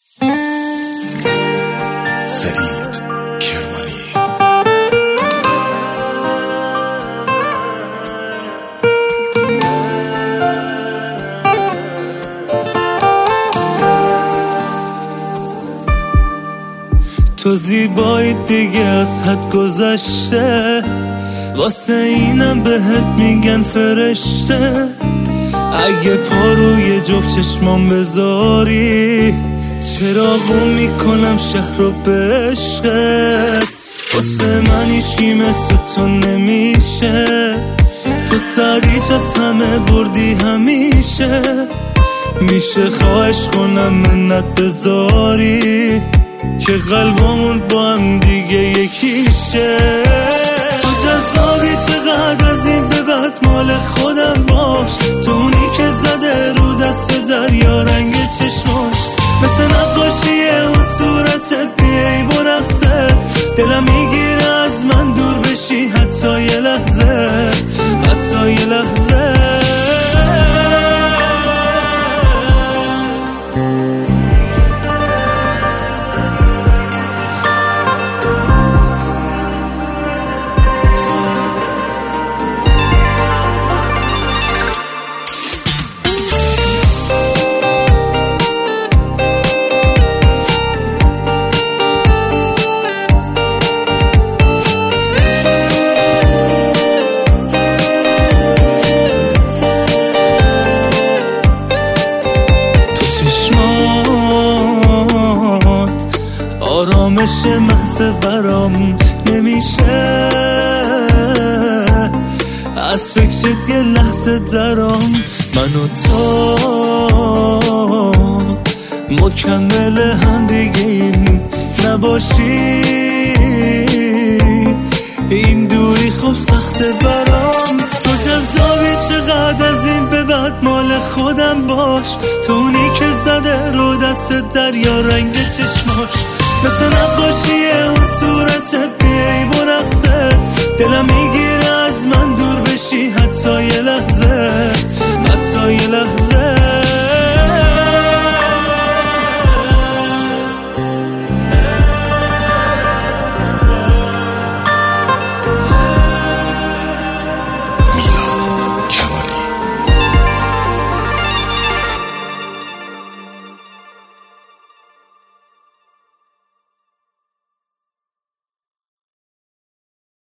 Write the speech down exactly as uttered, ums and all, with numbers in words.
فرید کرمانی. تو زیبایی دیگه از حد گذشته، واسه اینم بهت میگن فرشته. اگه پا روی جفت چشمام بذاری، چراغو میکنم شهر رو به عشقت. واسه من هیچکی مثل تو نمیشه، تو سریچ از همه بردی همیشه. میشه خواهش کنم منت بذاری که قلبمون با هم دیگه یکیشه. تو جذابی چقدر از این به بعد مال خودم باش. تو اونی که زده رو دست دریا رنگ چشماش، مثل نقاشی اون صورت بیایی با رقصت. دلم میگیره از من دور بشی حتی یه لحظه، حتی یه لحظه. آرامش محض برام نمیشه، از فکرت یه لحظه درام. من و تو مکمل هم دیگه این نباشی، این دوری خب سخته برام. تو جذابی چقدر از این به بعد مال خودم باش. تو اونی که زده رو دست دریا رنگ چشماش، مثل نقاشی اون صورت بیایی با رقصت. دلم میگیره از من دور بشی حتی یه لحظه، حتی یه لحظه.